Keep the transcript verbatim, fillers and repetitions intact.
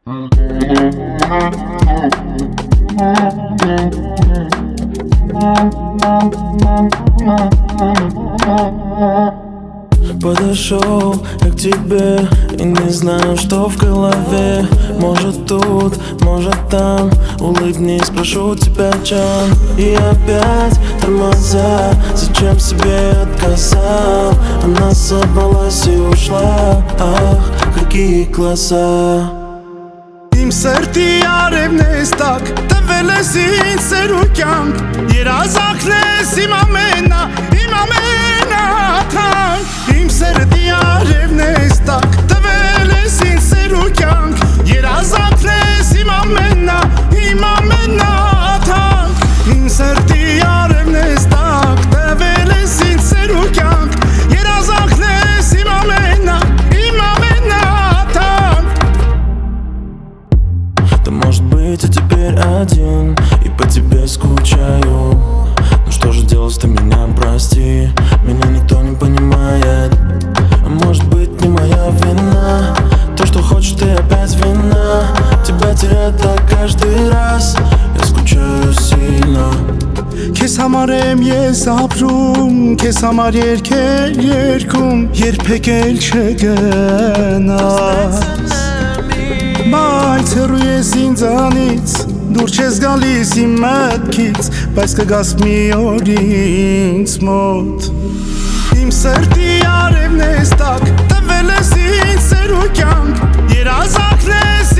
Подошел я к тебе и не знаю, что в голове. Может тут, может там, улыбнись, прошу тебя, Джан. И опять тормоза, зачем себе отказал? Она собралась и ушла, ах, какие глаза. Իմ սրտի արևն ես տակ, տվել ես ինձ սերուկյանք, երազանքն ես իմ ամենա, իմ ամենաթանկ. Իմ սրտի արևն ես տակ, տվել ես ինձ սերուկյանք, երազանքն ես իմ ամենա, իմ ամենաթանկ. Իմ սրտի արևն ես տակ, տվել ես ինձ սերուկյանք, երազանքն ես իմ ամենա, իմ ամենաթանկ. Да может быть я теперь один и по тебе скучаю. Ну что же делать, ты меня прости, меня никто не понимает. А может быть не моя вина, то что хочешь ты опять вина. Тебя терять так каждый раз, я скучаю сильно. Քեզ համար եմ ես ապրում, քեզ համար երգեր երգում, երբեք էլ չգնաս։ Բայց հեռու ես ինձանից, դուր չես գալիս իմ մտքից, բայց կգաս մի օր ինձ մոտ։ Իմ սրտի արևն ես տակ, տվել ես ինձ սերուկյանք, երազանքն ես